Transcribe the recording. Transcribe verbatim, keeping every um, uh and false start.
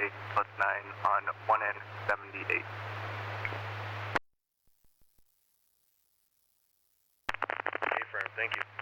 runway plus nine on one N seventy-eight. Affirm, thank you.